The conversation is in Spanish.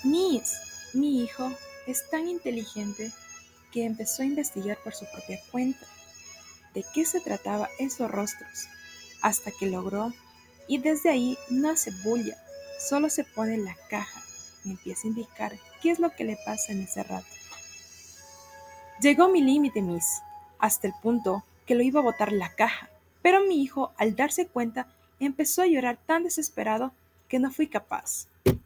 Miss, mi hijo es tan inteligente que empezó a investigar por su propia cuenta de qué se trataba esos rostros, hasta que logró, y desde ahí no hace bulla, solo se pone en la caja y empieza a indicar qué es lo que le pasa en ese rato. Llegó mi límite, Miss, hasta el punto que lo iba a botar la caja, pero mi hijo, al darse cuenta, empezó a llorar tan desesperado que no fui capaz.